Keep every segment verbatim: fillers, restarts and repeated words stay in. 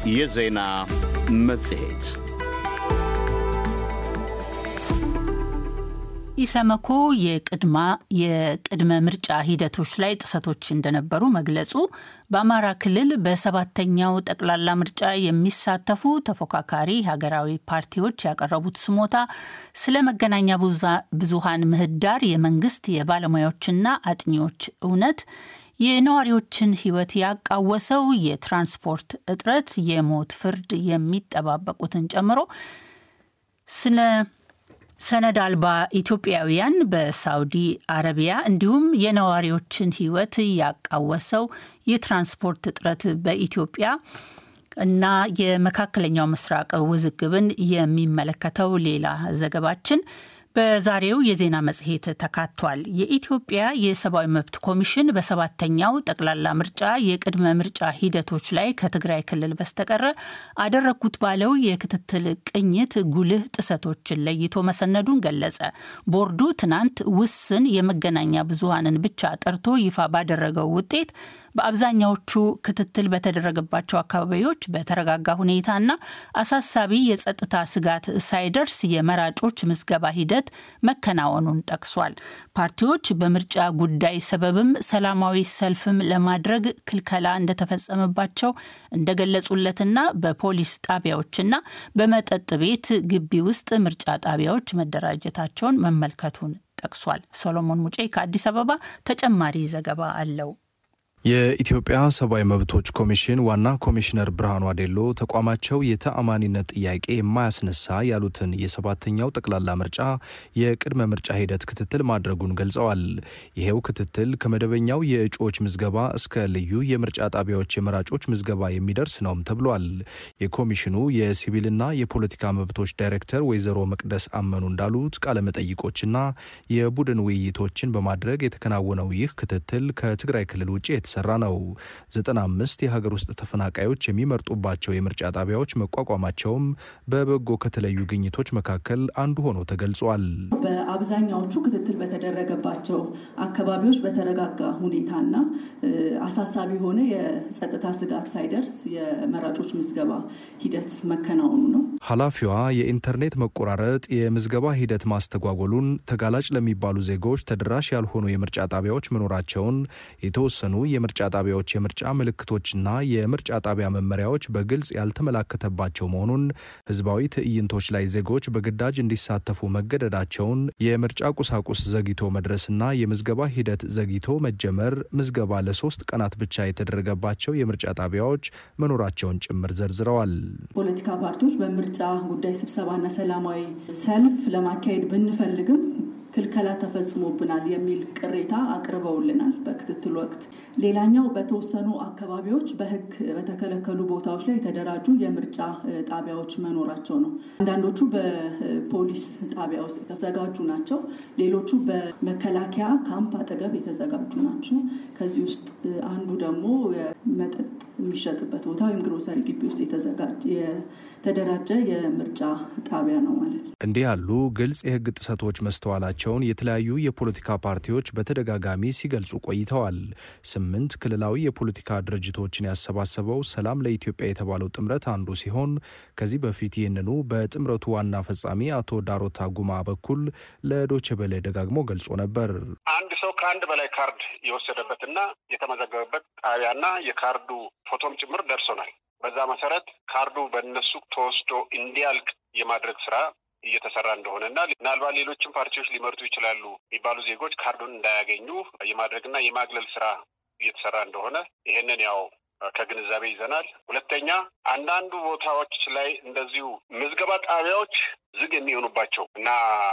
የዜና መጽሔት ኢሰመኮ የቅድማ የቅድመ ምርጫ ሂደቶች ላይ ጥሰቶች እንደነበሩ መግለጹ፣ በአማራ ክልል በሰባተኛው ጠቅላላ ምርጫ የሚሳተፉ ተፎካካሪ ሀገራዊ ፓርቲዎች ያቀረቡት ስሞታ፣ ስለ መገናኛ ብዙሃን ምህዳር የመንግስት የባለሙያዎችና አጥኚዎች እውነት፣ የነዋሪዎችን ሕይወት ያቃወሰው የትራንስፖርት እጥረት፣ የሞት ፍርድ የሚጠባበቁትን ጨምሮ ስለ ሰነድ አልባ ኢትዮጵያውያን በሳውዲ አረቢያ እንዲሁም የነዋሪዎችን ሕይወት ያቃወሰው የትራንስፖርት እጥረት በኢትዮጵያ እና የመካከለኛው ምስራቅ ውዝግብን የሚመለከተው ሌላ ዘገባችን በዛሬው የዜና መጽሔት ተካቷል። የኢትዮጵያ የሰብአዊ መብት ኮሚሽን በሰባተኛው ጠቅላላ ምርጫ የቅድመ ምርጫ ሂደቶች ላይ ከትግራይ ክልል በስተቀር አደረግኩት ባለው የክትትል ቅኝት ጉልህ ጥሰቶችን ለይቶ መሰነዱን ገለጸ። ቦርዱ ትናንት ውስን የመገናኛ ብዙሃንን ብቻ ጠርቶ ይፋ ባደረገው ውጤት በአብዛኛዎቹ ክትትል በተደረገባቸው አካባቢዎች በተረጋጋ ሁኔታና አሳሳቢ የጸጥታ ስጋት ሳይደርስ የመራጮች ምዝገባ ሂደት መከናወኑን ጠቅሷል። ፓርቲዎች በምርጫ ጉዳይ ሰበብም ሰላማዊ ሰልፍም ለማድረግ ክልከላ እንደተፈጸመባቸው እንደገለጹለትና በፖሊስ ጣቢያዎችና በመጠጥ ቤት ግቢ ውስጥ ምርጫ ጣቢያዎች መደራጀታቸውን መመልከቱን ጠቅሷል። ሰሎሞን ሙጬ ከአዲስ አበባ ተጨማሪ ዘገባ አለው። የኢትዮጵያ ሰብአዊ መብቶች ኮሚሽን ዋና ኮሚሽነር ብርሃኑ አዴሎ ተቋማቸው የተአማኒነት ጥያቄ የማያስነሳ ያሉትን የሰባተኛው ጠቅላላ ምርጫ የቅድመ ምርጫ ሂደት ክትትል ማድረጉን ገልጸዋል። ይሄው ክትትል ከመደበኛው የእጩዎች ምዝገባ እስከ ልዩ የምርጫ ጣቢያዎች የመራጮች ምዝገባ የሚደርስ ነውም ተብሏል። የኮሚሽኑ የሲቪልና የፖለቲካ መብቶች ዳይሬክተር ወይዘሮ መቅደስ አመኑ እንዳሉት ቃለመጠይቆችና የቡድን ውይይቶችን በማድረግ የተከናወነው ይህ ክትትል ከትግራይ ክልል ውጭ የተሰራ ነው። ዘጠና አምስት የሀገር ውስጥ ተፈናቃዮች የሚመርጡባቸው የምርጫ ጣቢያዎች መቋቋማቸውም በበጎ ከተለዩ ግኝቶች መካከል አንዱ ሆኖ ተገልጿል። በአብዛኛዎቹ ክትትል በተደረገባቸው አካባቢዎች በተረጋጋ ሁኔታና አሳሳቢ ሆነ የጸጥታ ስጋት ሳይደርስ የመራጮች ምዝገባ ሂደት መከናወኑ ነው። ኃላፊዋ የኢንተርኔት መቆራረጥ የምዝገባ ሂደት ማስተጓጎሉን፣ ተጋላጭ ለሚባሉ ዜጎች ተደራሽ ያልሆኑ የምርጫ ጣቢያዎች መኖራቸውን፣ የተወሰኑ የምርጫ ጣቢያዎች የምርጫ ምልክቶችና የምርጫ ጣቢያ መመሪያዎች በግልጽ ያልተመላከተባቸው መሆኑን፣ ህዝባዊ ትዕይንቶች ላይ ዜጎች በግዳጅ እንዲሳተፉ መገደዳቸውን፣ የምርጫ ቁሳቁስ ዘግይቶ መድረስና የምዝገባ ሂደት ዘግይቶ መጀመር፣ ምዝገባ ለሶስት ቀናት ብቻ የተደረገባቸው የምርጫ ጣቢያዎች መኖራቸውን ጭምር ዘርዝረዋል። ፖለቲካ ፓርቲዎች በምርጫ ጉዳይ ስብሰባና ሰላማዊ ሰልፍ ለማካሄድ ብንፈልግም ክልከላ ተፈጽሞብናል የሚል ቅሬታ አቅርበውልናል በክትትል ወቅት። ሌላኛው በተወሰኑ አካባቢዎች በህግ በተከለከሉ ቦታዎች ላይ የተደራጁ የምርጫ ጣቢያዎች መኖራቸው ነው። አንዳንዶቹ በፖሊስ ጣቢያ ውስጥ የተዘጋጁ ናቸው። ሌሎቹ በመከላከያ ካምፕ አጠገብ የተዘጋጁ ናቸው። ከዚህ ውስጥ አንዱ ደግሞ መጠጥ የሚሸጥበት ቦታ ወይም ግሮሰሪ ግቢ ውስጥ የተዘጋጀ የተደራጀ የምርጫ ጣቢያ ነው ማለት ነው። እንዲህ ያሉ ግልጽ የህግ ጥሰቶች መስተዋላቸውን የተለያዩ የፖለቲካ ፓርቲዎች በተደጋጋሚ ሲገልጹ ቆይተዋል። ስምንት ክልላዊ የፖለቲካ ድርጅቶችን ያሰባሰበው ሰላም ለኢትዮጵያ የተባለው ጥምረት አንዱ ሲሆን ከዚህ በፊት ይህንኑ በጥምረቱ ዋና ፈጻሚ አቶ ዳሮታ ጉማ በኩል ለዶይቼ ቬለ ደጋግሞ ገልጾ ነበር። አንድ ሰው ከአንድ በላይ ካርድ የወሰደበትና የተመዘገበበት ጣቢያና የካርዱ ፎቶም ጭምር ደርሶናል። በዛ መሰረት ካርዱ በእነሱ ተወስዶ እንዲያልቅ የማድረግ ስራ እየተሰራ እንደሆነና ምናልባት ሌሎችም ፓርቲዎች ሊመርጡ ይችላሉ የሚባሉ ዜጎች ካርዱን እንዳያገኙ የማድረግና የማግለል ስራ እየተሰራ እንደሆነ ይሄንን ያው ከግንዛቤ ይዘናል። ሁለተኛ አንዳንዱ ቦታዎች ላይ እንደዚሁ ምዝገባ ጣቢያዎች ዝግ የሚሆኑባቸው እና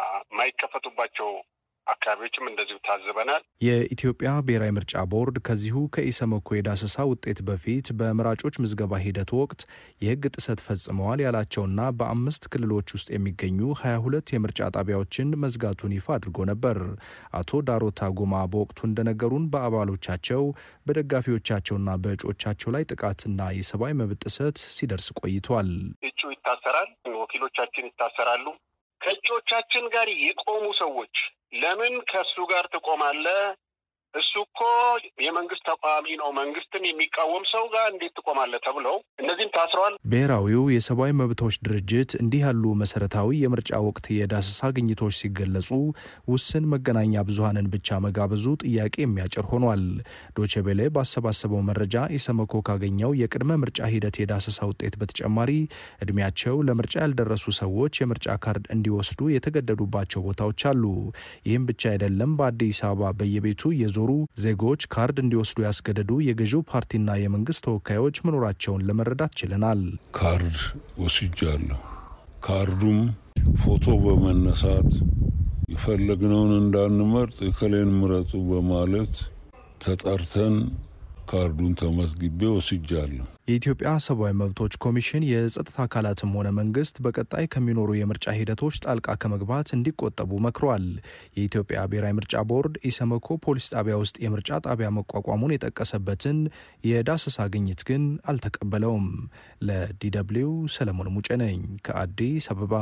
የማይከፈቱባቸው አካባቢዎችም እንደዚሁ ታዝበናል። የኢትዮጵያ ብሔራዊ ምርጫ ቦርድ ከዚሁ ከኢሰመኮ የዳሰሳ ውጤት በፊት በመራጮች ምዝገባ ሂደት ወቅት የህግ ጥሰት ፈጽመዋል ያላቸውና በአምስት ክልሎች ውስጥ የሚገኙ ሀያ ሁለት የምርጫ ጣቢያዎችን መዝጋቱን ይፋ አድርጎ ነበር። አቶ ዳሮታ ጉማ በወቅቱ እንደነገሩን በአባሎቻቸው በደጋፊዎቻቸውና በእጩዎቻቸው ላይ ጥቃትና የሰብአዊ መብት ጥሰት ሲደርስ ቆይቷል። እጩ ይታሰራል፣ ወኪሎቻችን ይታሰራሉ። ከእጩዎቻችን ጋር የቆሙ ሰዎች ለምን ከሱ ጋር ትቆማለህ እሱ እኮ የመንግስት ተቋሚ ነው መንግስትን የሚቃወም ሰው ጋር እንዴት ትቆማለህ ተብለው እነዚህም ታስረዋል። ብሔራዊው የሰብአዊ መብቶች ድርጅት እንዲህ ያሉ መሰረታዊ የምርጫ ወቅት የዳሰሳ ግኝቶች ሲገለጹ ውስን መገናኛ ብዙሃንን ብቻ መጋበዙ ጥያቄ የሚያጭር ሆኗል። ዶቼ ቬለ ባሰባሰበው መረጃ ኢሰመኮ ካገኘው የቅድመ ምርጫ ሂደት የዳሰሳ ውጤት በተጨማሪ እድሜያቸው ለምርጫ ያልደረሱ ሰዎች የምርጫ ካርድ እንዲወስዱ የተገደዱባቸው ቦታዎች አሉ። ይህም ብቻ አይደለም። በአዲስ አበባ በየቤቱ የዞሩ ዜጎች ካርድ እንዲወስዱ ያስገደዱ የገዢው ፓርቲና የመንግስት ተወካዮች መኖራቸውን ለመረዳት ችለናል። ካርድ ወስጃለሁ። ካርዱም ፎቶ በመነሳት የፈለግነውን እንዳንመርጥ እከሌን ምረጡ በማለት ተጠርተን ካርዱን ተመዝግቤ ወስጃለሁ። የኢትዮጵያ ሰብአዊ መብቶች ኮሚሽን የጸጥታ አካላትም ሆነ መንግስት በቀጣይ ከሚኖሩ የምርጫ ሂደቶች ጣልቃ ከመግባት እንዲቆጠቡ መክሯል። የኢትዮጵያ ብሔራዊ ምርጫ ቦርድ ኢሰመኮ ፖሊስ ጣቢያ ውስጥ የምርጫ ጣቢያ መቋቋሙን የጠቀሰበትን የዳሰሳ ግኝት ግን አልተቀበለውም። ለዲደብሊው ሰለሞን ሙጬ ነኝ ከአዲስ አበባ።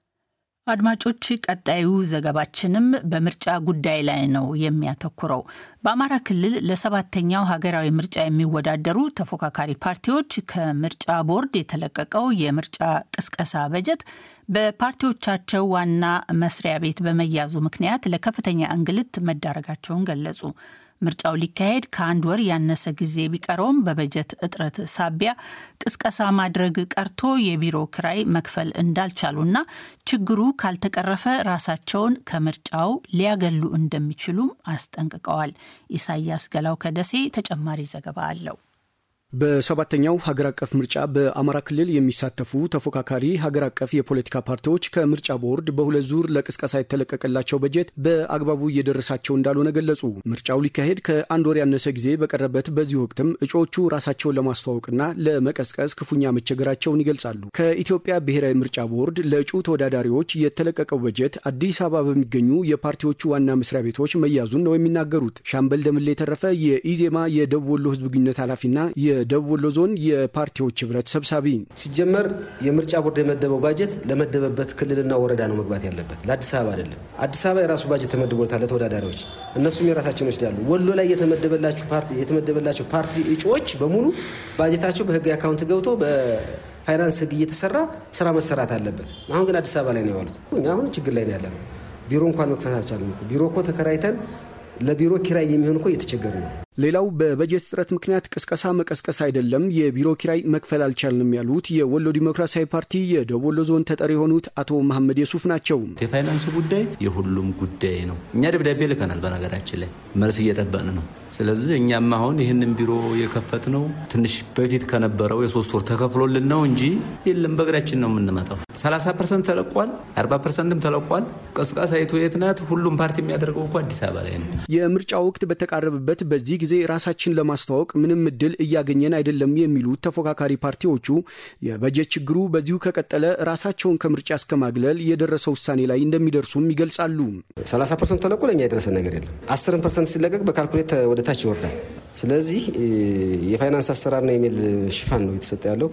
አድማጮች ቀጣዩ ዘገባችንም በምርጫ ጉዳይ ላይ ነው የሚያተኩረው። በአማራ ክልል ለሰባተኛው ሀገራዊ ምርጫ የሚወዳደሩ ተፎካካሪ ፓርቲዎች ከምርጫ ቦርድ የተለቀቀው የምርጫ ቅስቀሳ በጀት በፓርቲዎቻቸው ዋና መስሪያ ቤት በመያዙ ምክንያት ለከፍተኛ እንግልት መዳረጋቸውን ገለጹ። ምርጫው ሊካሄድ ከአንድ ወር ያነሰ ጊዜ ቢቀረውም በበጀት እጥረት ሳቢያ ቅስቀሳ ማድረግ ቀርቶ የቢሮ ክራይ መክፈል እንዳልቻሉና ችግሩ ካልተቀረፈ ራሳቸውን ከምርጫው ሊያገሉ እንደሚችሉም አስጠንቅቀዋል። ኢሳያስ ገላው ከደሴ ተጨማሪ ዘገባ አለው። በሰባተኛው ሀገር አቀፍ ምርጫ በአማራ ክልል የሚሳተፉ ተፎካካሪ ሀገር አቀፍ የፖለቲካ ፓርቲዎች ከምርጫ ቦርድ በሁለት ዙር ለቅስቀሳ የተለቀቀላቸው በጀት በአግባቡ እየደረሳቸው እንዳልሆነ ገለጹ። ምርጫው ሊካሄድ ከአንድ ወር ያነሰ ጊዜ በቀረበት በዚህ ወቅትም እጩዎቹ ራሳቸውን ለማስተዋወቅና ለመቀስቀስ ክፉኛ መቸገራቸውን ይገልጻሉ። ከኢትዮጵያ ብሔራዊ ምርጫ ቦርድ ለእጩ ተወዳዳሪዎች የተለቀቀው በጀት አዲስ አበባ በሚገኙ የፓርቲዎቹ ዋና መስሪያ ቤቶች መያዙን ነው የሚናገሩት። ሻምበል ደምሌ የተረፈ የኢዜማ የደቡብ ወሎ ህዝብ ግንኙነት ኃላፊና የደቡብ ወሎ ዞን የፓርቲዎች ህብረት ሰብሳቢ፣ ሲጀመር የምርጫ ቦርድ የመደበው ባጀት ለመደበበት ክልልና ወረዳ ነው መግባት ያለበት፣ ለአዲስ አበባ አይደለም። አዲስ አበባ የራሱ ባጀት ተመድቦታል ለተወዳዳሪዎች፣ እነሱም የራሳቸውን ይወስዳሉ። ወሎ ላይ የተመደበላቸው ፓርቲ የተመደበላቸው ፓርቲ እጩዎች በሙሉ ባጀታቸው በህጋዊ አካውንት ገብቶ በፋይናንስ ህግ እየተሰራ ስራ መሰራት አለበት። አሁን ግን አዲስ አበባ ላይ ነው ያሉት። እኛ አሁን ችግር ላይ ነው ያለነው። ቢሮ እንኳን መክፈት አልቻልንም። ቢሮ እኮ ተከራይተን ለቢሮ ኪራይ የሚሆን እኮ እየተቸገረ ነው። ሌላው በበጀት እጥረት ምክንያት ቅስቀሳ መቀስቀስ አይደለም የቢሮ ኪራይ መክፈል አልቻልንም ያሉት የወሎ ዲሞክራሲያዊ ፓርቲ የደቡብ ወሎ ዞን ተጠሪ የሆኑት አቶ መሐመድ የሱፍ ናቸው። የፋይናንስ ጉዳይ የሁሉም ጉዳይ ነው። እኛ ደብዳቤ ልከናል፣ በነገራችን ላይ መልስ እየጠበቅን ነው። ስለዚህ እኛም አሁን ይህንን ቢሮ የከፈትነው ትንሽ በፊት ከነበረው የሶስት ወር ተከፍሎልን ነው እንጂ የለም በእግራችን ነው የምንመጣው። ሰላሳ ፐርሰንት ተለቋል፣ አርባ ፐርሰንትም ተለቋል። ቅስቀሳ የት ናት? ሁሉም ፓርቲ የሚያደርገው እኮ አዲስ አበባ ላይ ነው። የምርጫ ወቅት በተቃረበበት በዚህ ጊዜ ራሳችን ለማስተዋወቅ ምንም እድል እያገኘን አይደለም የሚሉት ተፎካካሪ ፓርቲዎቹ የበጀት ችግሩ በዚሁ ከቀጠለ ራሳቸውን ከምርጫ እስከማግለል የደረሰው ውሳኔ ላይ እንደሚደርሱም ይገልጻሉ። ሰላሳ ፐርሰንት ተለቆ ለኛ የደረሰ ነገር የለም። አስር ፐርሰንት ሲለቀቅ በካልኩሌት ወደ ታች ይወርዳል። ስለዚህ የፋይናንስ አሰራርና ኢሜል ሽፋን ነው የተሰጠ ያለው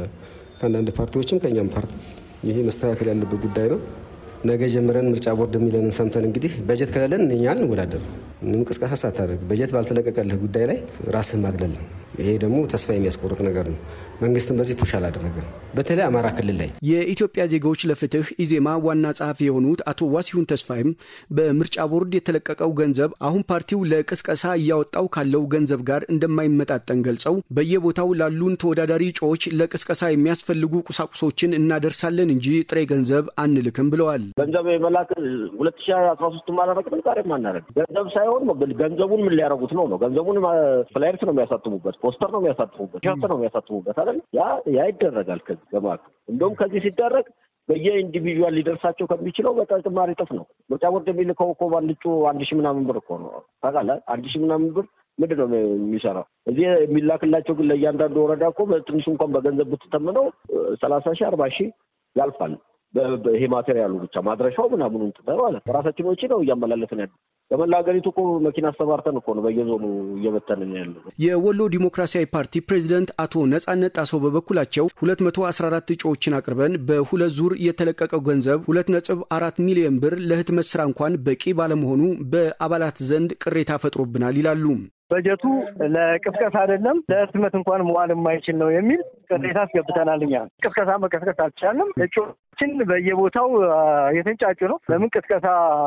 ከአንዳንድ ፓርቲዎችም ከኛም ፓርቲ። ይሄ መስተካከል ያለበት ጉዳይ ነው። ነገ ጀምረን ምርጫ ቦርድ የሚለንን ሰምተን እንግዲህ በጀት ከሌለን እኛን እንወዳደር ምንም ቅስቀሳ ሳታደርግ በጀት ባልተለቀቀልህ ጉዳይ ላይ ራስን ማግለል ነው። ይሄ ደግሞ ተስፋ የሚያስቆርጥ ነገር ነው። መንግስትም በዚህ ፑሽ አላደረገም። በተለይ አማራ ክልል ላይ የኢትዮጵያ ዜጎች ለፍትህ ኢዜማ ዋና ጸሐፊ የሆኑት አቶ ዋሲሁን ተስፋይም በምርጫ ቦርድ የተለቀቀው ገንዘብ አሁን ፓርቲው ለቅስቀሳ እያወጣው ካለው ገንዘብ ጋር እንደማይመጣጠን ገልጸው በየቦታው ላሉን ተወዳዳሪ እጩዎች ለቅስቀሳ የሚያስፈልጉ ቁሳቁሶችን እናደርሳለን እንጂ ጥሬ ገንዘብ አንልክም ብለዋል። ገንዘብ የመላክ ሁለት ሺህ አስራ ሶስት ማላረቅ ዛሬ ማናረግ ገንዘብ ሳይሆን ገንዘቡን ምን ሊያረጉት ነው ነው ገንዘቡን ፍላየርስ ነው የሚያሳትሙበት፣ ፖስተር ነው የሚያሳትሙበት፣ ሸርት ነው የሚያሳትሙበት አይደል? ያ ያ ይደረጋል። ከዚህ ገማክ እንደውም ከዚህ ሲደረግ በየኢንዲቪጁዋል ሊደርሳቸው ከሚችለው በተጨማሪ ጥፍ ነው። ምርጫ ቦርድ የሚልከው እኮ ባንድጩ አንድ ሺህ ምናምን ብር እኮ ነው ታውቃለህ። አንድ ሺህ ምናምን ብር ምንድን ነው የሚሰራው? እዚህ የሚላክላቸው ግን ለእያንዳንዱ ወረዳ እኮ በትንሹ እንኳን በገንዘብ ብትተምነው ሰላሳ ሺህ አርባ ሺህ ያልፋል። በይሄ ማቴሪያሉ ብቻ ማድረሻው ምናምኑን ተጠራለ ራሳችን ወጪ ነው እያመላለስን ያለው በመላ ሀገሪቱ እኮ መኪና አስተባርተን እኮ ነው በየዞኑ እየበተንን ያለው። የወሎ ዲሞክራሲያዊ ፓርቲ ፕሬዝዳንት አቶ ነጻነት ጣሰው በበኩላቸው ሁለት መቶ አስራ አራት እጩዎችን አቅርበን በሁለት ዙር የተለቀቀው ገንዘብ ሁለት ነጥብ አራት ሚሊዮን ብር ለህትመት ስራ እንኳን በቂ ባለመሆኑ በአባላት ዘንድ ቅሬታ ፈጥሮብናል ይላሉ። በጀቱ ለቅስቀሳ አይደለም ለህትመት እንኳን መዋል የማይችል ነው የሚል ቅሬታ አስገብተናልኛ። ቅስቀሳ መቀስቀስ አልቻለም። እጩዎችን በየቦታው የተንጫጩ ነው። ለምን ቅስቀሳ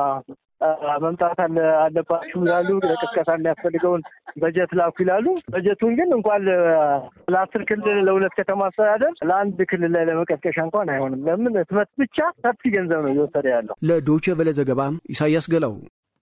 መምጣት አለባችሁ ይላሉ። ለቅስቀሳ የሚያስፈልገውን በጀት ላኩ ይላሉ። በጀቱን ግን እንኳን ለአስር ክልል ለሁለት ከተማ አስተዳደር ለአንድ ክልል ላይ ለመቀስቀሻ እንኳን አይሆንም። ለምን ህትመት ብቻ ሰፊ ገንዘብ ነው እየወሰደ ያለው። ለዶይቼ ቬለ ዘገባ ኢሳያስ ገላው።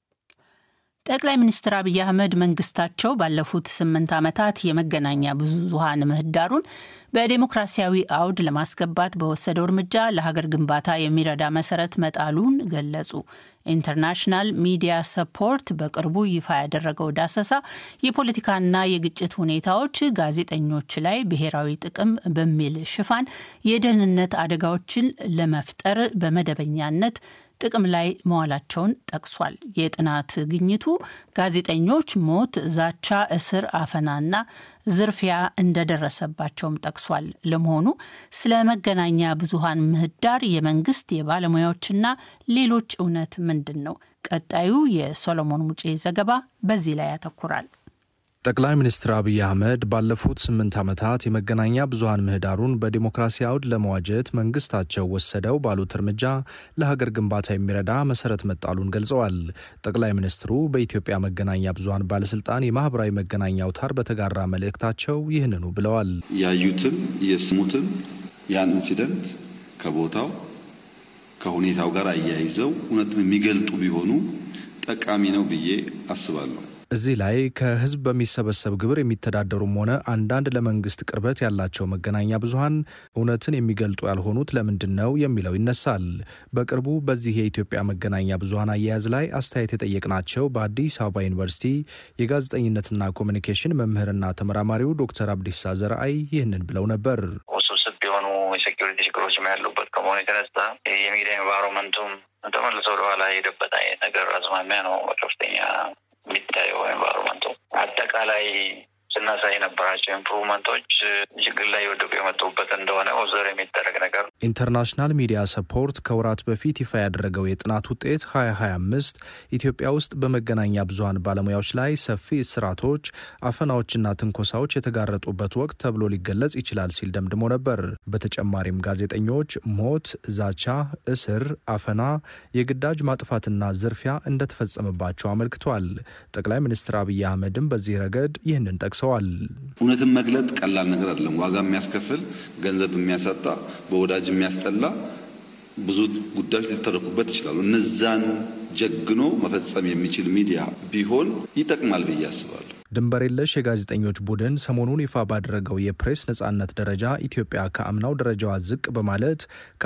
ጠቅላይ ሚኒስትር አብይ አህመድ መንግስታቸው ባለፉት ስምንት ዓመታት የመገናኛ ብዙሃን ምህዳሩን በዲሞክራሲያዊ አውድ ለማስገባት በወሰደው እርምጃ ለሀገር ግንባታ የሚረዳ መሰረት መጣሉን ገለጹ። ኢንተርናሽናል ሚዲያ ሰፖርት በቅርቡ ይፋ ያደረገው ዳሰሳ የፖለቲካና የግጭት ሁኔታዎች ጋዜጠኞች ላይ ብሔራዊ ጥቅም በሚል ሽፋን የደህንነት አደጋዎችን ለመፍጠር በመደበኛነት ጥቅም ላይ መዋላቸውን ጠቅሷል። የጥናት ግኝቱ ጋዜጠኞች ሞት፣ ዛቻ፣ እስር፣ አፈናና ዝርፊያ እንደደረሰባቸውም ጠቅሷል። ለመሆኑ ስለ መገናኛ ብዙሃን ምህዳር የመንግስት የባለሙያዎችና ሌሎች እውነት ምንድን ነው? ቀጣዩ የሶሎሞን ሙጬ ዘገባ በዚህ ላይ ያተኩራል። ጠቅላይ ሚኒስትር አብይ አህመድ ባለፉት ስምንት ዓመታት የመገናኛ ብዙሃን ምህዳሩን በዲሞክራሲ አውድ ለመዋጀት መንግስታቸው ወሰደው ባሉት እርምጃ ለሀገር ግንባታ የሚረዳ መሰረት መጣሉን ገልጸዋል። ጠቅላይ ሚኒስትሩ በኢትዮጵያ መገናኛ ብዙሃን ባለስልጣን የማህበራዊ መገናኛ አውታር በተጋራ መልእክታቸው ይህንኑ ብለዋል። ያዩትም የስሙትም ያን ኢንሲደንት ከቦታው ከሁኔታው ጋር አያይዘው እውነትን የሚገልጡ ቢሆኑ ጠቃሚ ነው ብዬ አስባለሁ። እዚህ ላይ ከህዝብ በሚሰበሰብ ግብር የሚተዳደሩም ሆነ አንዳንድ ለመንግስት ቅርበት ያላቸው መገናኛ ብዙሃን እውነትን የሚገልጡ ያልሆኑት ለምንድን ነው የሚለው ይነሳል። በቅርቡ በዚህ የኢትዮጵያ መገናኛ ብዙሃን አያያዝ ላይ አስተያየት የጠየቅናቸው በአዲስ አበባ ዩኒቨርሲቲ የጋዜጠኝነትና ኮሚኒኬሽን መምህርና ተመራማሪው ዶክተር አብዲሳ ዘርአይ ይህንን ብለው ነበር። ውስብስብ የሆኑ የሴኩሪቲ ችግሮች ያሉበት ከመሆኑ የተነሳ የሚዲያ ኤንቫይሮንመንቱም ተመልሶ ወደኋላ የሄደበት አይነት ነገር አዝማሚያ ነው ከፍተኛ የሚታየው ኤንቫይሮንመንቱ አጠቃላይ ስናሳይ የነበራቸው ኢምፕሩቭመንቶች ችግር ላይ ወደቁ የመጡበት እንደሆነ ኦብዘርቭ የሚደረግ ነገር። ኢንተርናሽናል ሚዲያ ሰፖርት ከወራት በፊት ይፋ ያደረገው የጥናት ውጤት ሀያ ሀያ አምስት ኢትዮጵያ ውስጥ በመገናኛ ብዙሃን ባለሙያዎች ላይ ሰፊ እስራቶች፣ አፈናዎችና ትንኮሳዎች የተጋረጡበት ወቅት ተብሎ ሊገለጽ ይችላል ሲል ደምድሞ ነበር። በተጨማሪም ጋዜጠኞች ሞት፣ ዛቻ፣ እስር፣ አፈና፣ የግዳጅ ማጥፋትና ዝርፊያ እንደተፈጸመባቸው አመልክቷል። ጠቅላይ ሚኒስትር አብይ አህመድም በዚህ ረገድ ይህንን ጠቅሰዋል። እውነትን መግለጥ ቀላል ነገር አይደለም። ዋጋ የሚያስከፍል፣ ገንዘብ የሚያሳጣ፣ በወዳጅ የሚያስጠላ ብዙ ጉዳዮች ሊተረኩበት ይችላሉ። እነዛን ጀግኖ መፈጸም የሚችል ሚዲያ ቢሆን ይጠቅማል ብዬ አስባለሁ። ድንበር የለሽ የጋዜጠኞች ቡድን ሰሞኑን ይፋ ባደረገው የፕሬስ ነጻነት ደረጃ ኢትዮጵያ ከአምናው ደረጃዋ ዝቅ በማለት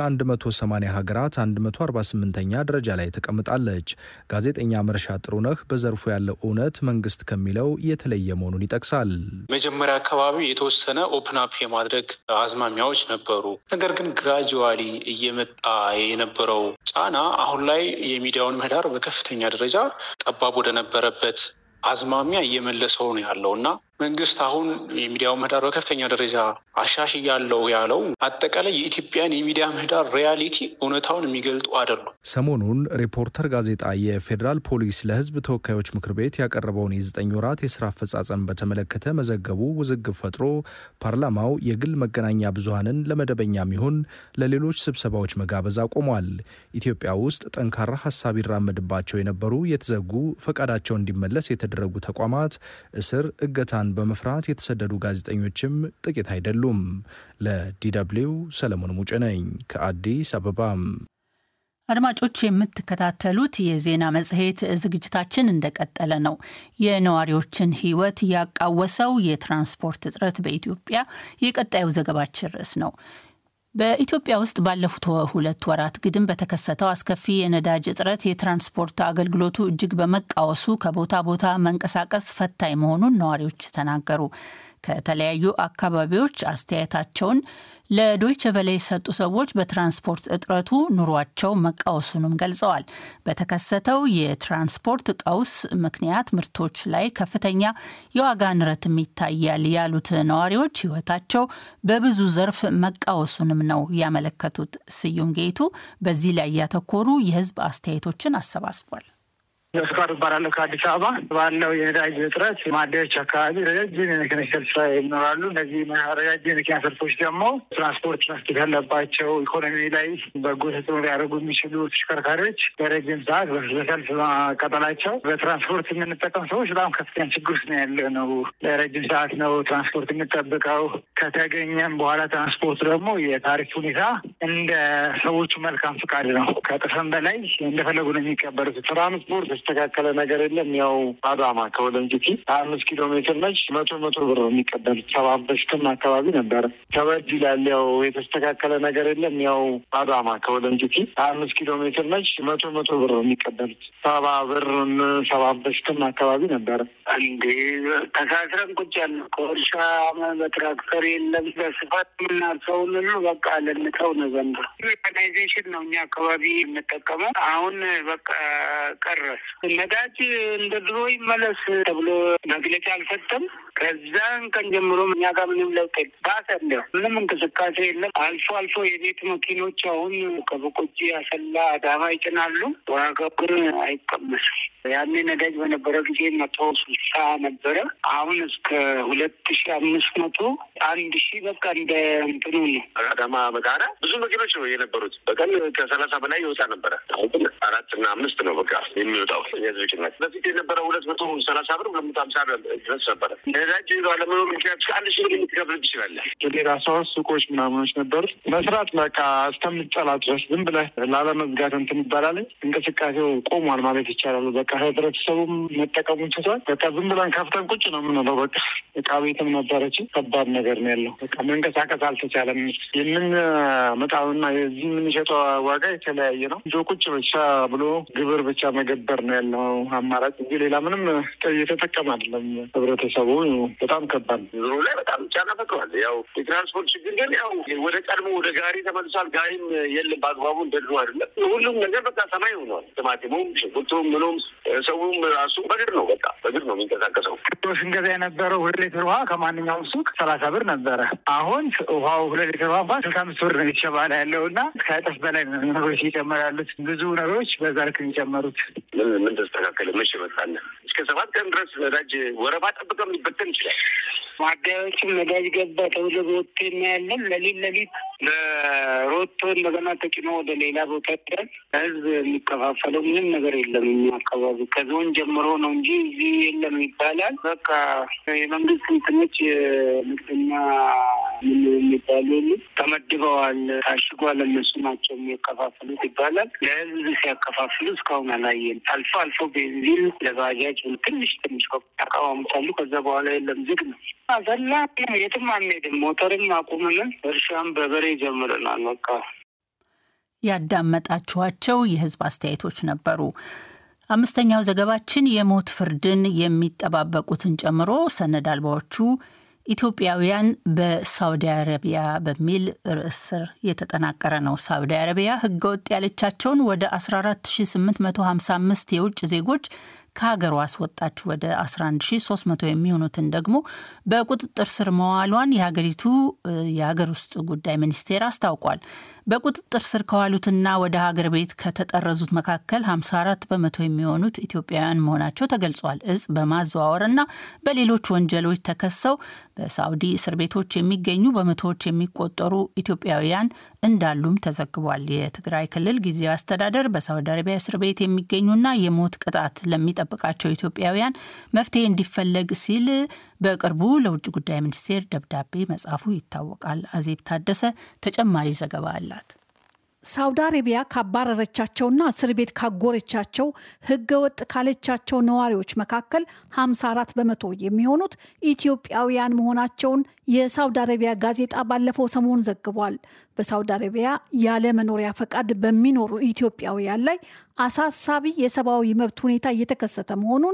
ከ180 ሀገራት አንድ መቶ አርባ ስምንተኛ ደረጃ ላይ ተቀምጣለች። ጋዜጠኛ መርሻ ጥሩነህ በዘርፉ ያለው እውነት መንግስት ከሚለው የተለየ መሆኑን ይጠቅሳል። መጀመሪያ አካባቢ የተወሰነ ኦፕን አፕ የማድረግ አዝማሚያዎች ነበሩ። ነገር ግን ግራጁዋሊ እየመጣ የነበረው ጫና አሁን ላይ የሚዲያውን ምህዳር በከፍተኛ ደረጃ ጠባብ ወደ ነበረበት አዝማሚያ እየመለሰው ነው ያለውና መንግስት አሁን የሚዲያው ምህዳር በከፍተኛ ደረጃ አሻሽያለሁ ያለው አጠቃላይ የኢትዮጵያን የሚዲያ ምህዳር ሪያሊቲ እውነታውን የሚገልጡ አይደሉም። ሰሞኑን ሪፖርተር ጋዜጣ የፌዴራል ፖሊስ ለህዝብ ተወካዮች ምክር ቤት ያቀረበውን የዘጠኝ ወራት የስራ አፈጻጸም በተመለከተ መዘገቡ ውዝግብ ፈጥሮ ፓርላማው የግል መገናኛ ብዙሃንን ለመደበኛም ይሁን ለሌሎች ስብሰባዎች መጋበዝ አቆሟል። ኢትዮጵያ ውስጥ ጠንካራ ሀሳብ ይራመድባቸው የነበሩ የተዘጉ ፈቃዳቸው እንዲመለስ የተደረጉ ተቋማት እስር፣ እገታ በመፍራት የተሰደዱ ጋዜጠኞችም ጥቂት አይደሉም። ለዲደብሊው ሰለሞን ሙጬ ነኝ ከአዲስ አበባ። አድማጮች የምትከታተሉት የዜና መጽሔት ዝግጅታችን እንደቀጠለ ነው። የነዋሪዎችን ህይወት ያቃወሰው የትራንስፖርት እጥረት በኢትዮጵያ የቀጣዩ ዘገባችን ርዕስ ነው። በኢትዮጵያ ውስጥ ባለፉት ሁለት ወራት ግድም በተከሰተው አስከፊ የነዳጅ እጥረት የትራንስፖርት አገልግሎቱ እጅግ በመቃወሱ ከቦታ ቦታ መንቀሳቀስ ፈታኝ መሆኑን ነዋሪዎች ተናገሩ። ከተለያዩ አካባቢዎች አስተያየታቸውን ለዶይቸ ቬለ የሰጡ ሰዎች በትራንስፖርት እጥረቱ ኑሯቸው መቃወሱንም ገልጸዋል። በተከሰተው የትራንስፖርት ቀውስ ምክንያት ምርቶች ላይ ከፍተኛ የዋጋ ንረትም ይታያል ያሉት ነዋሪዎች ሕይወታቸው በብዙ ዘርፍ መቃወሱንም ነው ያመለከቱት። ስዩም ጌቱ በዚህ ላይ ያተኮሩ የህዝብ አስተያየቶችን አሰባስቧል። መስካር ባራለው ከአዲስ አበባ ባለው የነዳጅ እጥረት ማደያዎች አካባቢ ረጃጅም የመኪና ሰልፍ ይኖራሉ። እነዚህ ረጃጅም የመኪና ሰልፎች ደግሞ ትራንስፖርት መስጠት ያለባቸው ኢኮኖሚ ላይ በጎ ተጽዕኖ ሊያደርጉ የሚችሉ ተሽከርካሪዎች በረጅም ሰዓት በሰልፍ ማቃጠላቸው በትራንስፖርት የምንጠቀም ሰዎች በጣም ከፍተኛ ችግር ውስጥ ነው ያለ ነው። ለረጅም ሰዓት ነው ትራንስፖርት የምንጠብቀው። ከተገኘም በኋላ ትራንስፖርት ደግሞ የታሪፍ ሁኔታ እንደ ሰዎቹ መልካም ፍቃድ ነው። ከጥፍም በላይ እንደፈለጉ ነው የሚቀበሉት። ትራንስፖርት የተስተካከለ ነገር የለም። ያው አዳማ ከወለንጅቲ አምስት ኪሎ ሜትር ነች። መቶ መቶ ብር ነው የሚቀበሉት። ሰባ በሽትም አካባቢ ነበረ ተበጅ ይላል። ያው የተስተካከለ ነገር የለም። ያው አዳማ ከወለንጅቲ አምስት ኪሎ ሜትር ነች። መቶ መቶ ብር ነው የሚቀበሉት። ሰባ ብር ሰባ በሽትም አካባቢ ነበረ። እንዴ ተሳስረን ቁጭ ያለ ከእርሻ በትራክተር የለም። በስፋት የምናርሰውን ሁሉ በቃ ለንተው ነው ዘንድሮ ሜካናይዜሽን ነው እኛ አካባቢ የምንጠቀመው። አሁን በቃ ቀረስ ነዳጅ እንደ ድሮ ይመለስ ተብሎ መግለጫ አልሰጠም። ከዛን ቀን ጀምሮ እኛ ጋር ምንም ለውጥ ባሰለ ምንም እንቅስቃሴ የለም። አልፎ አልፎ የቤት መኪኖች አሁን ከበቆጂ አሰላ አዳማ ይጭናሉ። ዋጋው ግን አይቀመስም። ያኔ ነዳጅ በነበረ ጊዜ መቶ ስልሳ ነበረ። አሁን እስከ ሁለት ሺ አምስት መቶ አንድ ሺ በቃ እንደ እንትኑ ነው። አዳማ በጋራ ብዙ መኪኖች ነው የነበሩት። በቀን ከሰላሳ በላይ ይወጣ ነበረ። አሁን አራት እና አምስት ነው በቃ የሚወጣው የዝጭነት። በፊት የነበረው ሁለት መቶ ሰላሳ ብር ሁለት መቶ ሀምሳ ድረስ ነበረ። ነዳጅ ባለመኖር ምክንያት አንድ ሺ ብር ልትከፍል ትችላለህ። ሌላ ሶስት ሱቆች ምናምኖች ነበሩት። መስራት በቃ እስከምትጠላ ድረስ ዝም ብለህ ላለመዝጋት እንትን ይባላል። እንቅስቃሴው ቆሟል ማለት ይቻላል። በቃ ህብረተሰቡም መጠቀሙን ትቷል። በቃ ዝም ብለን ከፍተን ቁጭ ነው የምንለው። በቃ እቃ ቤትም ነበረች። ከባድ ነገር ነው ያለው። በቃ መንቀሳቀስ አልተቻለም። የምንመጣውና የዚህ የምንሸጠው ዋጋ የተለያየ ነው። እንጆ ቁጭ ብቻ ብሎ ግብር ብቻ መገበር ነው ያለው አማራጭ እንጂ ሌላ ምንም እየተጠቀም አይደለም ህብረተሰቡ። በጣም ከባድ ኑሮ ላይ በጣም ጫና ፈጥሯል። ያው የትራንስፖርት ችግር ግን ያው ወደ ቀድሞ ወደ ጋሪ ተመልሷል። ጋሪም የለም በአግባቡ እንደ ድሮ አይደለም። ሁሉም ነገር በቃ ሰማይ ሆኗል። ቲማቲሙም ሽንኩርቱም ምኑም ሰውም ራሱ በእግር ነው በቃ በእግር ነው የሚንቀሳቀሰው። ስንገዛ የነበረው ሁለት ሊትር ውሃ ከማንኛውም ሱቅ ሰላሳ ብር ነበረ። አሁን ውሃው ሁለት ሊትር ውሃ እንኳን ስልሳ አምስት ብር ነው የተሸባለ ያለው እና ከእጥፍ በላይ ነገሮች እየጨመሩ ያሉት። ብዙ ነገሮች በዛ ልክ የሚጨመሩት ምን ምን ተስተካከለ መቼ መጣለ? እስከ ሰባት ቀን ድረስ ነዳጅ ወረፋ ጠብቀም ሊበተን ይችላል። ማደያዎችም ነዳጅ ገባ ተብሎ ቦቴ እናያለን። ለሊት ለሊት ለሮቶ እንደገና ተጭኖ ወደ ሌላ ቦታ ድረስ ህዝብ የሚከፋፈለው ምንም ነገር የለም። እኛ አካባቢ ከዞን ጀምሮ ነው እንጂ እዚህ የለም ይባላል። በቃ የመንግስት እንትኖች ንግድና ምን የሚባሉ ተመድበዋል፣ ታሽጓል። እነሱ ናቸው የሚከፋፍሉት ይባላል። ለህዝብ ሲያከፋፍሉ እስካሁን አላየን። አልፎ አልፎ ቤንዚን ለባጃጅ ትንሽ ትንሽ ተቃዋሙታሉ። ከዛ በኋላ የለም፣ ዝግ ነው። አሰላ የትም አንሄድም። ሞተርም አቁመን እርሻም በበሬ ጀምረናል። በቃ ያዳመጣችኋቸው የህዝብ አስተያየቶች ነበሩ። አምስተኛው ዘገባችን የሞት ፍርድን የሚጠባበቁትን ጨምሮ ሰነድ አልባዎቹ ኢትዮጵያውያን በሳውዲ አረቢያ በሚል ርዕስ ስር የተጠናቀረ ነው። ሳውዲ አረቢያ ህገወጥ ያለቻቸውን ወደ አስራ አራት ሺህ ስምንት መቶ ሀምሳ አምስት የውጭ ዜጎች ከሀገሯ አስወጣች። ወደ አስራ አንድ ሺህ ሶስት መቶ የሚሆኑትን ደግሞ በቁጥጥር ስር መዋሏን የሀገሪቱ የሀገር ውስጥ ጉዳይ ሚኒስቴር አስታውቋል። በቁጥጥር ስር ከዋሉትና ወደ ሀገር ቤት ከተጠረዙት መካከል ሀምሳ አራት በመቶ የሚሆኑት ኢትዮጵያውያን መሆናቸው ተገልጿል። እጽ በማዘዋወርና በሌሎች ወንጀሎች ተከሰው በሳውዲ እስር ቤቶች የሚገኙ በመቶዎች የሚቆጠሩ ኢትዮጵያውያን እንዳሉም ተዘግቧል። የትግራይ ክልል ጊዜያዊ አስተዳደር በሳውዲ አረቢያ እስር ቤት የሚገኙና የሞት ቅጣት ለሚጠብቃቸው ኢትዮጵያውያን መፍትሄ እንዲፈለግ ሲል በቅርቡ ለውጭ ጉዳይ ሚኒስቴር ደብዳቤ መጻፉ ይታወቃል። አዜብ ታደሰ ተጨማሪ ዘገባ አላት። ሳውዲ አረቢያ ካባረረቻቸውና እስር ቤት ካጎረቻቸው ህገወጥ ካለቻቸው ነዋሪዎች መካከል ሀምሳ አራት በመቶ የሚሆኑት ኢትዮጵያውያን መሆናቸውን የሳውዲ አረቢያ ጋዜጣ ባለፈው ሰሞን ዘግቧል። በሳውዲ አረቢያ ያለ መኖሪያ ፈቃድ በሚኖሩ ኢትዮጵያውያን ላይ አሳሳቢ የሰብአዊ መብት ሁኔታ እየተከሰተ መሆኑን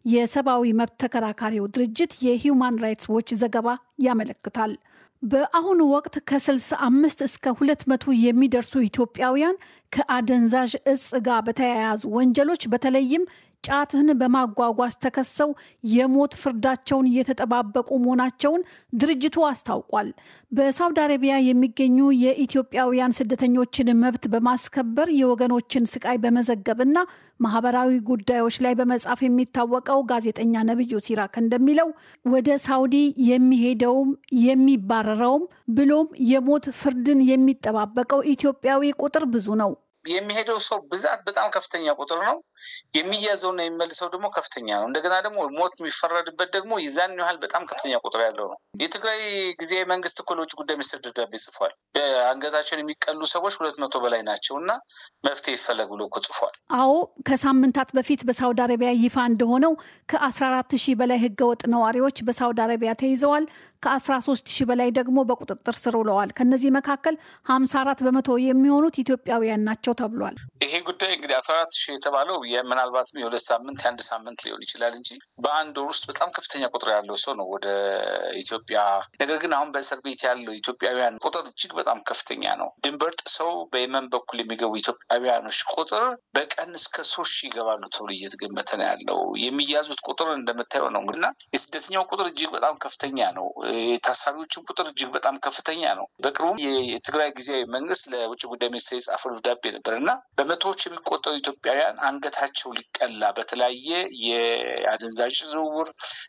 የሰብአዊ መብት ተከራካሪው ድርጅት የሂውማን ራይትስ ዎች ዘገባ ያመለክታል። በአሁኑ ወቅት ከስልሳ አምስት እስከ ሁለት መቶ የሚደርሱ ኢትዮጵያውያን ከአደንዛዥ እጽ ጋር በተያያዙ ወንጀሎች በተለይም ጫትን በማጓጓዝ ተከሰው የሞት ፍርዳቸውን እየተጠባበቁ መሆናቸውን ድርጅቱ አስታውቋል። በሳውዲ አረቢያ የሚገኙ የኢትዮጵያውያን ስደተኞችን መብት በማስከበር የወገኖችን ስቃይ በመዘገብና ማህበራዊ ጉዳዮች ላይ በመጻፍ የሚታወቀው ጋዜጠኛ ነብዩ ሲራክ እንደሚለው ወደ ሳውዲ የሚሄደውም የሚባረረውም ብሎም የሞት ፍርድን የሚጠባበቀው ኢትዮጵያዊ ቁጥር ብዙ ነው። የሚሄደው ሰው ብዛት በጣም ከፍተኛ ቁጥር ነው። የሚያዘውና የሚመልሰው ደግሞ ከፍተኛ ነው። እንደገና ደግሞ ሞት የሚፈረድበት ደግሞ ይዛን ያህል በጣም ከፍተኛ ቁጥር ያለው ነው። የትግራይ ጊዜያዊ መንግስት እኮ ለውጭ ጉዳይ ሚኒስትር ደብዳቤ ጽፏል። አንገታቸውን የሚቀሉ ሰዎች ሁለት መቶ በላይ ናቸውና መፍትሄ ይፈለግ ብሎ እኮ ጽፏል። አዎ ከሳምንታት በፊት በሳውዲ አረቢያ ይፋ እንደሆነው ከአስራ አራት ሺህ በላይ ህገወጥ ነዋሪዎች በሳውዲ አረቢያ ተይዘዋል። ከአስራ ሶስት ሺህ በላይ ደግሞ በቁጥጥር ስር ውለዋል። ከነዚህ መካከል ሀምሳ አራት በመቶ የሚሆኑት ኢትዮጵያውያን ናቸው ተብሏል። ይሄ ጉዳይ እንግዲህ አስራ አራት ሺህ የተባለው ምናልባትም የሁለት ሳምንት የአንድ ሳምንት ሊሆን ይችላል እንጂ በአንድ ወር ውስጥ በጣም ከፍተኛ ቁጥር ያለው ሰው ነው ወደ ኢትዮጵያ። ነገር ግን አሁን በእስር ቤት ያለው ኢትዮጵያውያን ቁጥር እጅግ በጣም ከፍተኛ ነው። ድንበር ጥሰው በየመን በኩል የሚገቡ ኢትዮጵያውያኖች ቁጥር በቀን እስከ ሶስት ሺህ ይገባሉ ተብሎ እየተገመተ ነው ያለው። የሚያዙት ቁጥር እንደምታየው ነው እና የስደተኛው ቁጥር እጅግ በጣም ከፍተኛ ነው። የታሳሪዎችን ቁጥር እጅግ በጣም ከፍተኛ ነው። በቅርቡ የትግራይ ጊዜያዊ መንግስት ለውጭ ጉዳይ ሚኒስቴር የጻፈው ደብዳቤ ነበር እና በመቶዎች የሚቆጠሩ ኢትዮጵያውያን አንገታ ቸው ሊቀላ በተለያየ የአደንዛዥ ዝውውር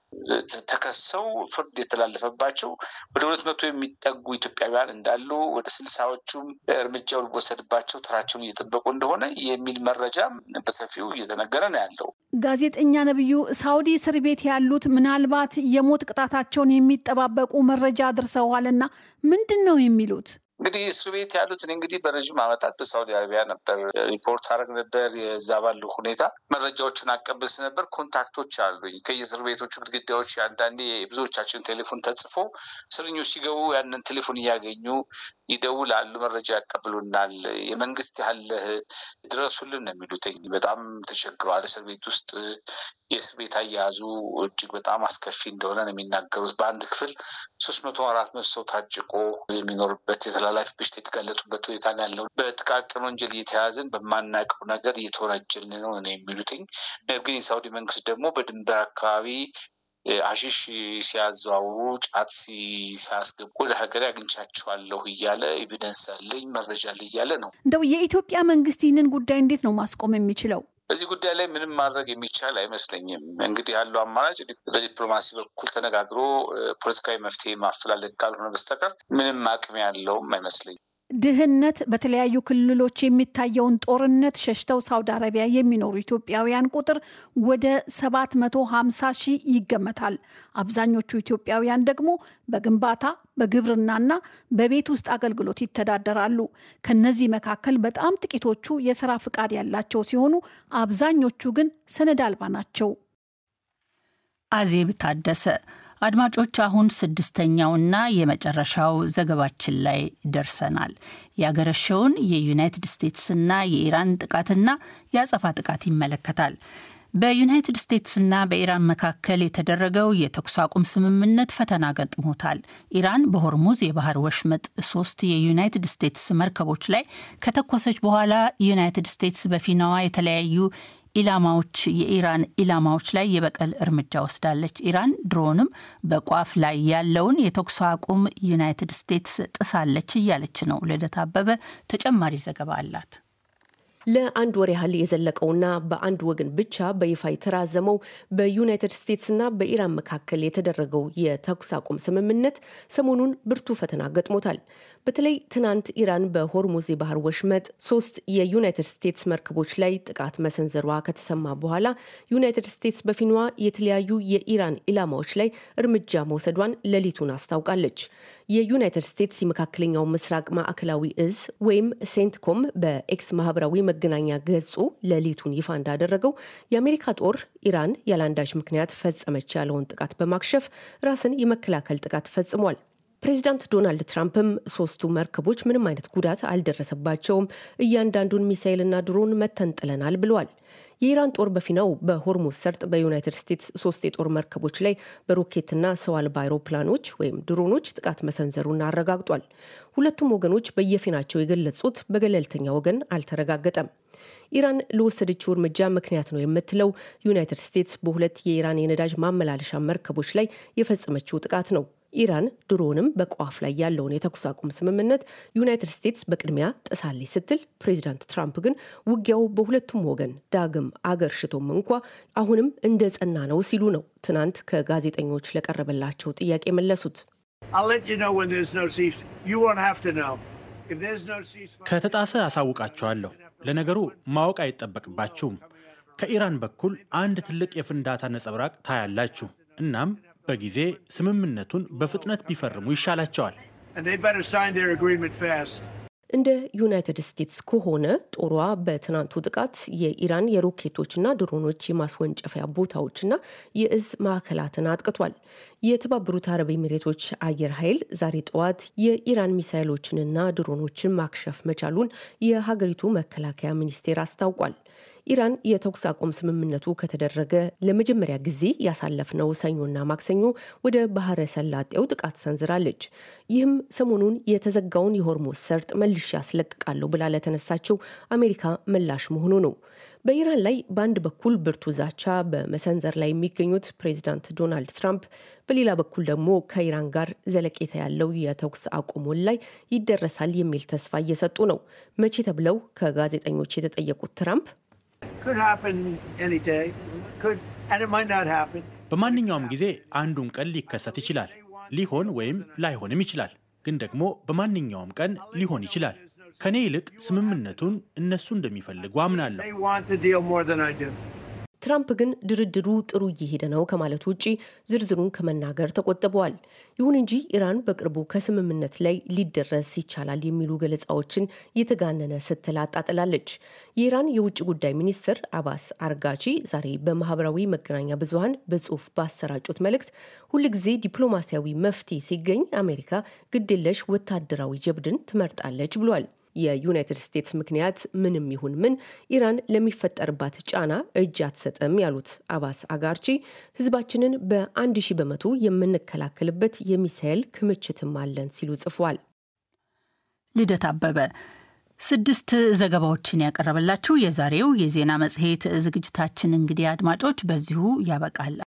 ተከሰው ፍርድ የተላለፈባቸው ወደ ሁለት መቶ የሚጠጉ ኢትዮጵያውያን እንዳሉ ወደ ስልሳዎቹም እርምጃው ሊወሰድባቸው ተራቸውን እየጠበቁ እንደሆነ የሚል መረጃ በሰፊው እየተነገረ ነው ያለው። ጋዜጠኛ ነብዩ ሳውዲ እስር ቤት ያሉት ምናልባት የሞት ቅጣታቸውን የሚጠባበቁ መረጃ አድርሰዋልና ምንድን ነው የሚሉት? እንግዲህ እስር ቤት ያሉት እንግዲህ በረዥም ዓመታት በሳውዲ አረቢያ ነበር ሪፖርት አደረግ ነበር። የዛ ባለው ሁኔታ መረጃዎችን አቀብስ ነበር። ኮንታክቶች አሉኝ ከየእስር ቤቶቹ ግድግዳዎች። አንዳንዴ ብዙዎቻችን ቴሌፎን ተጽፎ እስረኞች ሲገቡ ያንን ቴሌፎን እያገኙ ይደውላሉ፣ መረጃ ያቀብሉናል። የመንግስት ያህል ድረሱልን ነው የሚሉት። በጣም ተቸግረዋል። እስር ቤት ውስጥ የእስር ቤት አያያዙ እጅግ በጣም አስከፊ እንደሆነ ነው የሚናገሩት። በአንድ ክፍል ሶስት መቶ አራት መቶ ሰው ታጭቆ የሚኖርበት የተላላፊ በሽታ የተጋለጡበት ሁኔታ ነው ያለው። በጥቃቅን ወንጀል እየተያዝን በማናውቀው ነገር እየተወነጀልን ነው ነው የሚሉትኝ። ነገር ግን የሳውዲ መንግስት ደግሞ በድንበር አካባቢ አሺሽ ሲያዘዋውሩ ጫት ሲያስገቡ ወደ ሀገር አግኝቻቸዋለሁ እያለ ኤቪደንስ አለኝ መረጃ አለ እያለ ነው። እንደው የኢትዮጵያ መንግስት ይህንን ጉዳይ እንዴት ነው ማስቆም የሚችለው? በዚህ ጉዳይ ላይ ምንም ማድረግ የሚቻል አይመስለኝም። እንግዲህ ያለው አማራጭ በዲፕሎማሲ በኩል ተነጋግሮ ፖለቲካዊ መፍትሄ ማፈላለግ ካልሆነ በስተቀር ምንም አቅም ያለውም አይመስለኝም። ድህነት፣ በተለያዩ ክልሎች የሚታየውን ጦርነት ሸሽተው ሳውዲ አረቢያ የሚኖሩ ኢትዮጵያውያን ቁጥር ወደ ሰባት መቶ ሀምሳ ሺህ ይገመታል። አብዛኞቹ ኢትዮጵያውያን ደግሞ በግንባታ በግብርናና በቤት ውስጥ አገልግሎት ይተዳደራሉ። ከነዚህ መካከል በጣም ጥቂቶቹ የስራ ፍቃድ ያላቸው ሲሆኑ አብዛኞቹ ግን ሰነድ አልባ ናቸው። አዜብ ታደሰ። አድማጮች አሁን ስድስተኛውና የመጨረሻው ዘገባችን ላይ ደርሰናል። ያገረሸውን የዩናይትድ ስቴትስና የኢራን ጥቃትና የአጸፋ ጥቃት ይመለከታል። በዩናይትድ ስቴትስና በኢራን መካከል የተደረገው የተኩስ አቁም ስምምነት ፈተና ገጥሞታል። ኢራን በሆርሙዝ የባህር ወሽመጥ ሶስት የዩናይትድ ስቴትስ መርከቦች ላይ ከተኮሰች በኋላ ዩናይትድ ስቴትስ በፊናዋ የተለያዩ ኢላማዎች የኢራን ኢላማዎች ላይ የበቀል እርምጃ ወስዳለች። ኢራን ድሮንም በቋፍ ላይ ያለውን የተኩስ አቁም ዩናይትድ ስቴትስ ጥሳለች እያለች ነው። ልደት አበበ ተጨማሪ ዘገባ አላት። ለአንድ ወር ያህል የዘለቀውና በአንድ ወገን ብቻ በይፋ የተራዘመው በዩናይትድ ስቴትስና በኢራን መካከል የተደረገው የተኩስ አቁም ስምምነት ሰሞኑን ብርቱ ፈተና ገጥሞታል። በተለይ ትናንት ኢራን በሆርሙዝ የባህር ወሽመጥ ሶስት የዩናይትድ ስቴትስ መርከቦች ላይ ጥቃት መሰንዘሯ ከተሰማ በኋላ ዩናይትድ ስቴትስ በፊንዋ የተለያዩ የኢራን ኢላማዎች ላይ እርምጃ መውሰዷን ሌሊቱን አስታውቃለች። የዩናይትድ ስቴትስ የመካከለኛው ምስራቅ ማዕከላዊ እዝ ወይም ሴንትኮም በኤክስ ማህበራዊ መገናኛ ገጹ ሌሊቱን ይፋ እንዳደረገው የአሜሪካ ጦር ኢራን ያለአንዳች ምክንያት ፈጸመች ያለውን ጥቃት በማክሸፍ ራስን የመከላከል ጥቃት ፈጽሟል። ፕሬዚዳንት ዶናልድ ትራምፕም ሶስቱ መርከቦች ምንም አይነት ጉዳት አልደረሰባቸውም፣ እያንዳንዱን ሚሳኤልና ድሮን መተን ጥለናል ብለዋል። የኢራን ጦር በፊናው በሆርሙዝ ሰርጥ በዩናይትድ ስቴትስ ሶስት የጦር መርከቦች ላይ በሮኬትና ሰው አልባ አውሮፕላኖች ወይም ድሮኖች ጥቃት መሰንዘሩን አረጋግጧል። ሁለቱም ወገኖች በየፊናቸው የገለጹት በገለልተኛ ወገን አልተረጋገጠም። ኢራን ለወሰደችው እርምጃ ምክንያት ነው የምትለው ዩናይትድ ስቴትስ በሁለት የኢራን የነዳጅ ማመላለሻ መርከቦች ላይ የፈጸመችው ጥቃት ነው። ኢራን ድሮንም በቋፍ ላይ ያለውን የተኩስ አቁም ስምምነት ዩናይትድ ስቴትስ በቅድሚያ ጥሳለች ስትል፣ ፕሬዚዳንት ትራምፕ ግን ውጊያው በሁለቱም ወገን ዳግም አገር ሽቶም እንኳ አሁንም እንደ ጸና ነው ሲሉ ነው ትናንት ከጋዜጠኞች ለቀረበላቸው ጥያቄ መለሱት። ከተጣሰ አሳውቃቸዋለሁ። ለነገሩ ማወቅ አይጠበቅባችሁም። ከኢራን በኩል አንድ ትልቅ የፍንዳታ ነጸብራቅ ታያላችሁ። እናም በጊዜ ስምምነቱን በፍጥነት ቢፈርሙ ይሻላቸዋል። እንደ ዩናይትድ ስቴትስ ከሆነ ጦሯ በትናንቱ ጥቃት የኢራን የሮኬቶችና ድሮኖች የማስወንጨፊያ ቦታዎችና የእዝ ማዕከላትን አጥቅቷል። የተባበሩት አረብ ኤሚሬቶች አየር ኃይል ዛሬ ጠዋት የኢራን ሚሳይሎችንና ድሮኖችን ማክሸፍ መቻሉን የሀገሪቱ መከላከያ ሚኒስቴር አስታውቋል። ኢራን የተኩስ አቁም ስምምነቱ ከተደረገ ለመጀመሪያ ጊዜ ያሳለፍነው ሰኞና ማክሰኞ ወደ ባህረ ሰላጤው ጥቃት ሰንዝራለች። ይህም ሰሞኑን የተዘጋውን የሆርሙዝ ሰርጥ መልሼ ያስለቅቃለሁ ብላ ለተነሳችው አሜሪካ ምላሽ መሆኑ ነው። በኢራን ላይ በአንድ በኩል ብርቱ ዛቻ በመሰንዘር ላይ የሚገኙት ፕሬዚዳንት ዶናልድ ትራምፕ በሌላ በኩል ደግሞ ከኢራን ጋር ዘለቄታ ያለው የተኩስ አቁም ላይ ይደረሳል የሚል ተስፋ እየሰጡ ነው። መቼ ተብለው ከጋዜጠኞች የተጠየቁት ትራምፕ በማንኛውም ጊዜ አንዱን ቀን ሊከሰት ይችላል። ሊሆን ወይም ላይሆንም ይችላል። ግን ደግሞ በማንኛውም ቀን ሊሆን ይችላል። ከኔ ይልቅ ስምምነቱን እነሱ እንደሚፈልጉ አምናለሁ። ትራምፕ ግን ድርድሩ ጥሩ እየሄደ ነው ከማለት ውጪ ዝርዝሩን ከመናገር ተቆጥበዋል። ይሁን እንጂ ኢራን በቅርቡ ከስምምነት ላይ ሊደረስ ይቻላል የሚሉ ገለጻዎችን የተጋነነ ስትል አጣጥላለች። የኢራን የውጭ ጉዳይ ሚኒስትር አባስ አርጋቺ ዛሬ በማህበራዊ መገናኛ ብዙሃን በጽሁፍ ባሰራጩት መልእክት ሁልጊዜ ዲፕሎማሲያዊ መፍትሄ ሲገኝ አሜሪካ ግድየለሽ ወታደራዊ ጀብድን ትመርጣለች ብሏል። የዩናይትድ ስቴትስ ምክንያት ምንም ይሁን ምን ኢራን ለሚፈጠርባት ጫና እጅ አትሰጥም ያሉት አባስ አጋርቺ ህዝባችንን በአንድ ሺህ በመቶ የምንከላከልበት የሚሳኤል ክምችትም አለን ሲሉ ጽፏል። ልደት አበበ ስድስት ዘገባዎችን ያቀረበላችሁ የዛሬው የዜና መጽሔት ዝግጅታችን እንግዲህ አድማጮች በዚሁ ያበቃል።